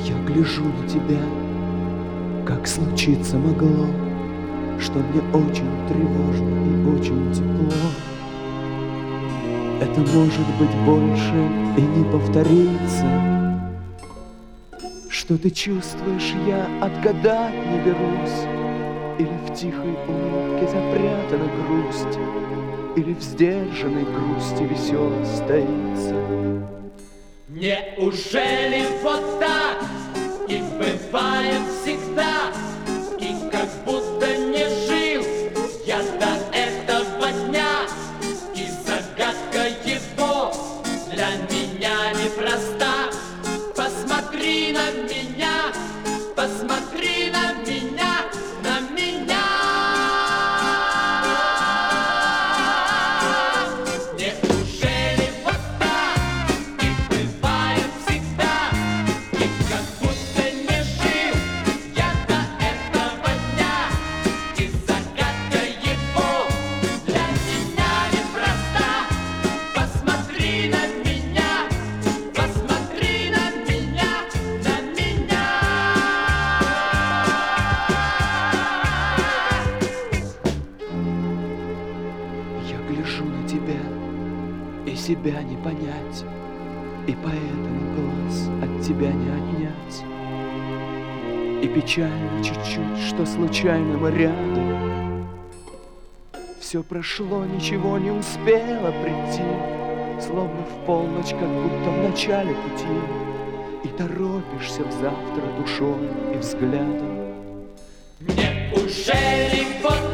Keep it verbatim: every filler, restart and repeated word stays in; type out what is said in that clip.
Я гляжу на тебя, как случиться могло, что мне очень тревожно и очень тепло. Это может быть больше и не повторится. Что ты чувствуешь, я отгадать не берусь. Или в тихой улыбке запрятана грусть, или в сдержанной грусти веселость таится. Неужели вот так и бывает всегда, и как будто не жил я до этого дня, и загадка его для меня непроста. Посмотри на меня, посмотри на меня, на меня. Неужели вот так и бывает всегда, и как будто не жил я до этого дня, и загадка его для меня непроста. Посмотри на меня, посмотри на меня, на меня. Я гляжу на тебя, и себя не понять, и поэтому глаз от тебя не отнять. И печально чуть-чуть, что случайно мы рядом. Все прошло, ничего не успело прийти, словно в полночь, как будто в начале пути. И торопишься в завтра душой и взглядом. Неужели вот